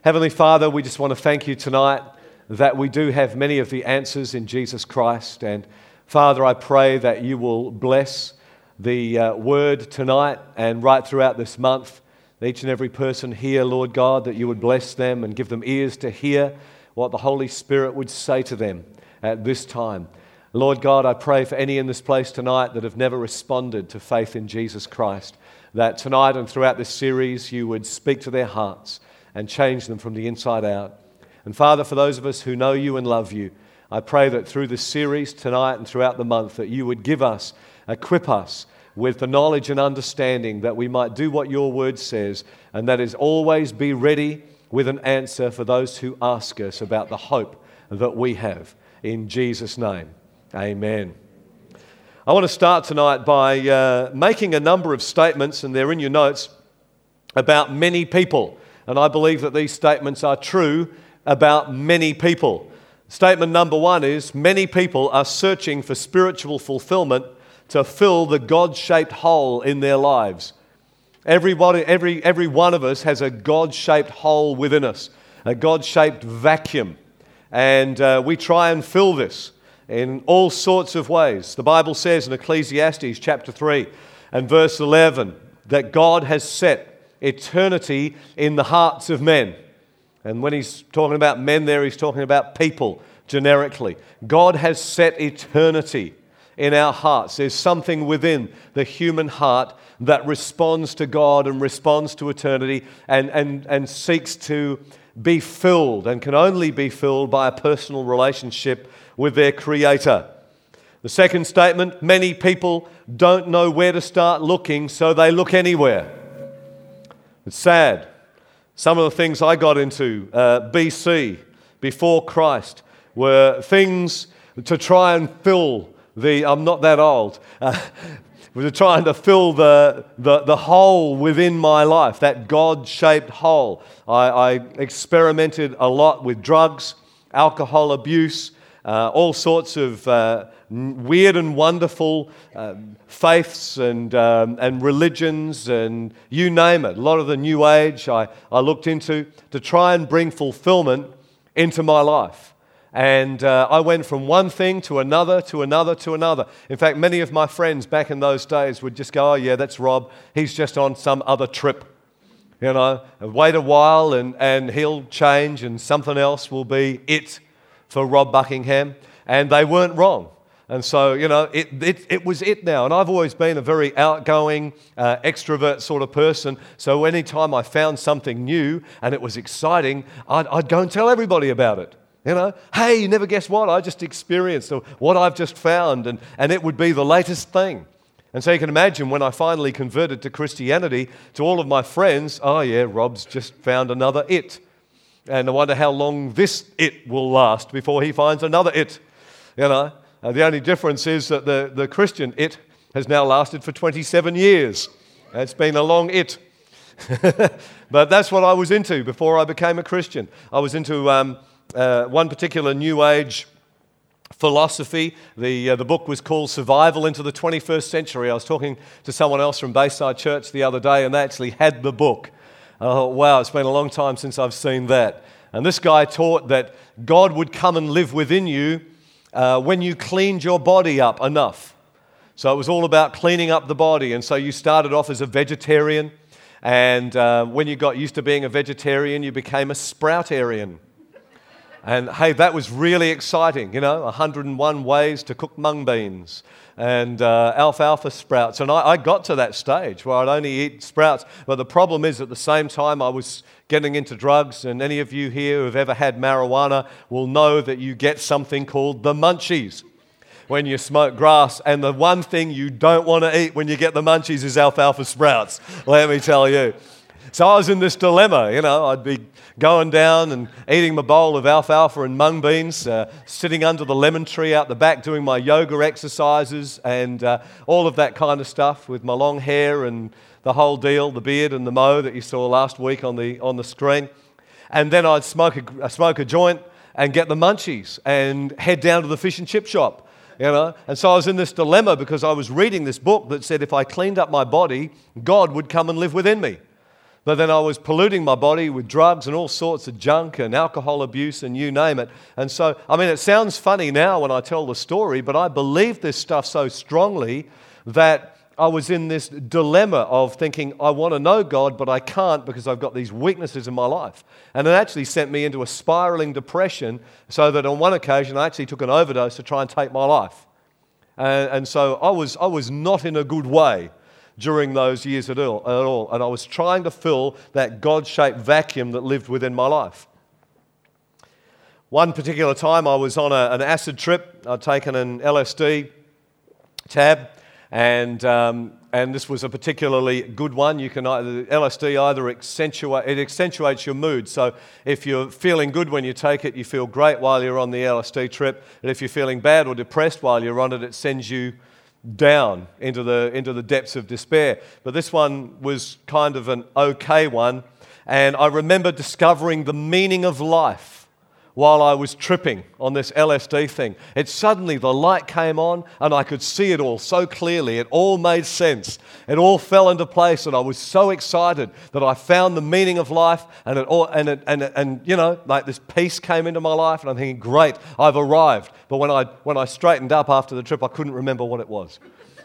Heavenly Father, we just want to thank you tonight that we do have many of the answers in Jesus Christ. And Father, I pray that you will bless the word tonight and right throughout this month. Each and every person here, Lord God, that you would bless them and give them ears to hear what the Holy Spirit would say to them at this time. Lord God, I pray for any in this place tonight that have never responded to faith in Jesus Christ, that tonight and throughout this series you would speak to their hearts and change them from the inside out. And Father, for those of us who know you and love you, I pray that through this series tonight and throughout the month that you would give us, equip us with the knowledge and understanding that we might do what your word says, and that is always be ready with an answer for those who ask us about the hope that we have. In Jesus' name, amen. I want to start tonight by making a number of statements, and they're in your notes, about many people. And I believe that these statements are true about many people. Statement number one is, many people are searching for spiritual fulfillment to fill the God-shaped hole in their lives. Every one of us has a God-shaped hole within us, a God-shaped vacuum. And we try and fill this in all sorts of ways. The Bible says in Ecclesiastes chapter 3 and verse 11 that God has set eternity in the hearts of men. And when he's talking about men there, he's talking about people generically. God has set eternity in our hearts. There's something within the human heart that responds to God and responds to eternity and seeks to be filled and can only be filled by a personal relationship with their Creator. The second statement, many people don't know where to start looking, so they look anywhere. It's sad. Some of the things I got into BC, before Christ, were things to try and fill I'm not that old, we're trying to fill the hole within my life, that God-shaped hole. I experimented a lot with drugs, alcohol abuse, all sorts of weird and wonderful faiths and religions, and you name it. A lot of the New Age I looked into to try and bring fulfillment into my life. And I went from one thing to another, to another, to another. In fact, many of my friends back in those days would just go, oh yeah, that's Rob. He's just on some other trip. You know, wait a while and he'll change and something else will be it for Rob Buckingham. And they weren't wrong. And so, you know, it was it now. And I've always been a very outgoing, extrovert sort of person. So anytime I found something new and it was exciting, I'd go and tell everybody about it. You know, hey, you never guess what I just experienced or what I've just found. And it would be the latest thing. And so you can imagine when I finally converted to Christianity, to all of my friends, oh yeah, Rob's just found another it. And I wonder how long this it will last before he finds another it. You know, the only difference is that the Christian it has now lasted for 27 years. It's been a long it. But that's what I was into before I became a Christian. I was into one particular New Age philosophy. The book was called Survival into the 21st Century. I was talking to someone else from Bayside Church the other day, and they actually had the book. Oh, wow, it's been a long time since I've seen that. And this guy taught that God would come and live within you when you cleaned your body up enough. So it was all about cleaning up the body. And so you started off as a vegetarian, and when you got used to being a vegetarian, you became a sproutarian. And hey, that was really exciting, you know, 101 ways to cook mung beans and alfalfa sprouts. And I got to that stage where I'd only eat sprouts. But the problem is at the same time I was getting into drugs, and any of you here who have ever had marijuana will know that you get something called the munchies when you smoke grass. And the one thing you don't want to eat when you get the munchies is alfalfa sprouts, let me tell you. So I was in this dilemma, you know, I'd be going down and eating my bowl of alfalfa and mung beans, sitting under the lemon tree out the back doing my yoga exercises and all of that kind of stuff with my long hair and the whole deal, the beard and the mo that you saw last week on the screen. And then I'd smoke a joint and get the munchies and head down to the fish and chip shop. You know, and so I was in this dilemma because I was reading this book that said if I cleaned up my body, God would come and live within me. But then I was polluting my body with drugs and all sorts of junk and alcohol abuse and you name it. And so, I mean, it sounds funny now when I tell the story, but I believed this stuff so strongly that I was in this dilemma of thinking, I want to know God, but I can't because I've got these weaknesses in my life. And it actually sent me into a spiraling depression, so that on one occasion I actually took an overdose to try and take my life. And so I was not in a good way during those years at all. And I was trying to fill that God-shaped vacuum that lived within my life. One particular time I was on an acid trip. I'd taken an LSD tab, and this was a particularly good one. You can LSD either accentuates your mood. So if you're feeling good when you take it, you feel great while you're on the LSD trip. And if you're feeling bad or depressed while you're on it, it sends you down into the depths of despair. But this one was kind of an okay one. And I remember discovering the meaning of life while I was tripping on this LSD thing. It suddenly, the light came on and I could see it all so clearly. It all made sense. It all fell into place, and I was so excited that I found the meaning of life, and you know, like this peace came into my life, and I'm thinking, great, I've arrived. But when I straightened up after the trip, I couldn't remember what it was.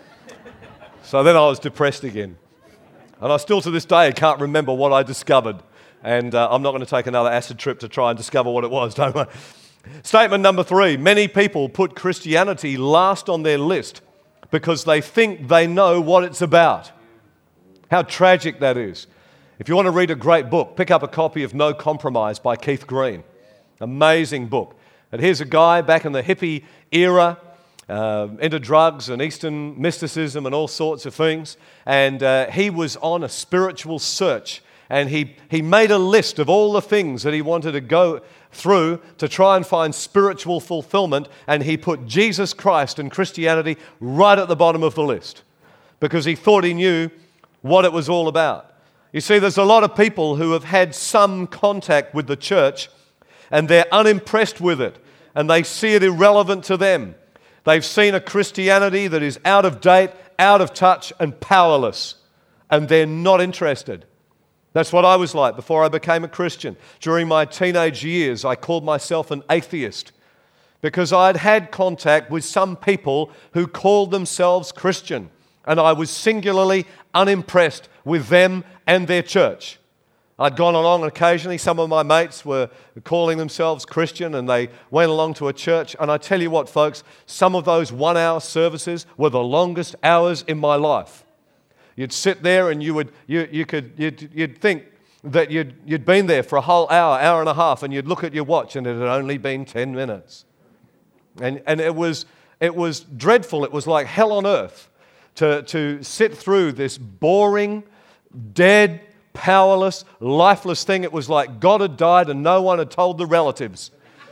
So then I was depressed again. And I still to this day can't remember what I discovered. And I'm not going to take another acid trip to try and discover what it was, don't I? Statement number 3. Many people put Christianity last on their list because they think they know what it's about. How tragic that is. If you want to read a great book, pick up a copy of No Compromise by Keith Green. Amazing book. And here's a guy back in the hippie era, into drugs and Eastern mysticism and all sorts of things. And he was on a spiritual search. And he made a list of all the things that he wanted to go through to try and find spiritual fulfillment, and he put Jesus Christ and Christianity right at the bottom of the list because he thought he knew what it was all about. You see, there's a lot of people who have had some contact with the church and they're unimpressed with it and they see it irrelevant to them. They've seen a Christianity that is out of date, out of touch, and powerless, and they're not interested. That's what I was like before I became a Christian. During my teenage years, I called myself an atheist because I'd had contact with some people who called themselves Christian, and I was singularly unimpressed with them and their church. I'd gone along occasionally. Some of my mates were calling themselves Christian, and they went along to a church. And I tell you what, folks, some of those 1-hour services were the longest hours in my life. You'd sit there and you'd think that you'd been there for a whole hour and a half, and you'd look at your watch and it had only been 10 minutes. And it was dreadful. It was like hell on earth to sit through this boring, dead, powerless, lifeless thing. It was like God had died and no one had told the relatives.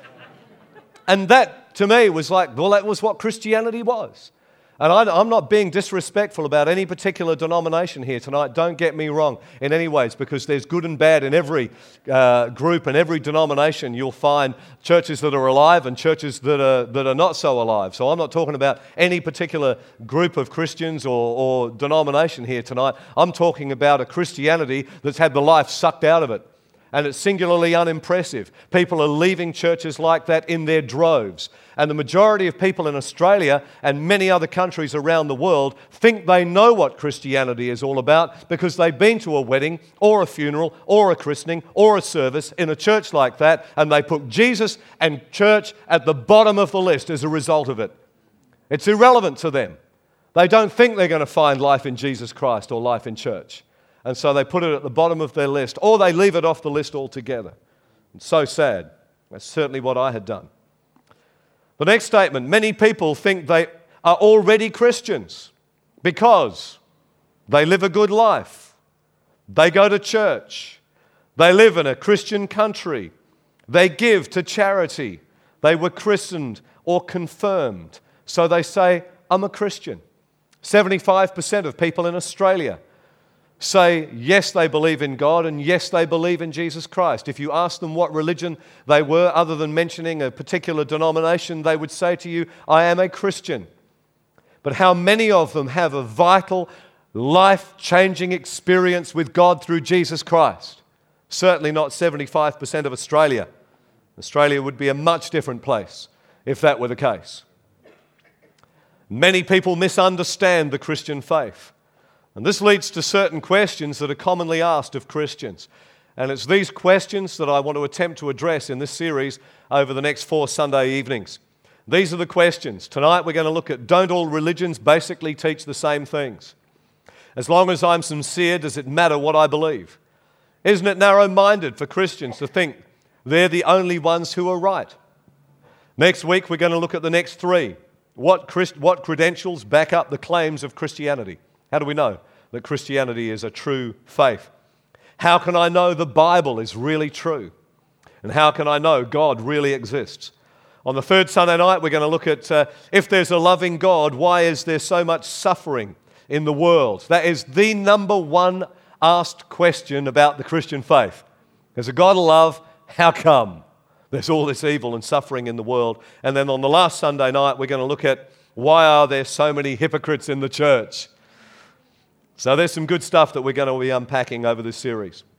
And that, to me, was like, well, that was what Christianity was. And I'm not being disrespectful about any particular denomination here tonight. Don't get me wrong in any ways, because there's good and bad in every group and every denomination. You'll find churches that are alive and churches that are not so alive. So I'm not talking about any particular group of Christians or denomination here tonight. I'm talking about a Christianity that's had the life sucked out of it. And it's singularly unimpressive. People are leaving churches like that in their droves. And the majority of people in Australia and many other countries around the world think they know what Christianity is all about because they've been to a wedding or a funeral or a christening or a service in a church like that, and they put Jesus and church at the bottom of the list as a result of it. It's irrelevant to them. They don't think they're going to find life in Jesus Christ or life in church. And so they put it at the bottom of their list, or they leave it off the list altogether. It's so sad. That's certainly what I had done. The next statement, many people think they are already Christians because they live a good life. They go to church. They live in a Christian country. They give to charity. They were christened or confirmed. So they say, I'm a Christian. 75% of people in Australia say yes, they believe in God, and yes, they believe in Jesus Christ. If you ask them what religion they were, other than mentioning a particular denomination, they would say to you, I am a Christian. But how many of them have a vital life-changing experience with God through Jesus Christ. Certainly not 75% of Australia. Australia would be a much different place if that were the case. Many people misunderstand the Christian faith. And this leads to certain questions that are commonly asked of Christians. And it's these questions that I want to attempt to address in this series over the next 4 Sunday evenings. These are the questions. Tonight we're going to look at, don't all religions basically teach the same things? As long as I'm sincere, does it matter what I believe? Isn't it narrow-minded for Christians to think they're the only ones who are right? Next week we're going to look at the next 3. What credentials back up the claims of Christianity? How do we know that Christianity is a true faith? How can I know the Bible is really true? And how can I know God really exists? On the 3rd Sunday night, we're going to look at if there's a loving God, why is there so much suffering in the world? That is the number one asked question about the Christian faith. There's a God of love, how come there's all this evil and suffering in the world? And then on the last Sunday night, we're going to look at why are there so many hypocrites in the church? So there's some good stuff that we're going to be unpacking over this series.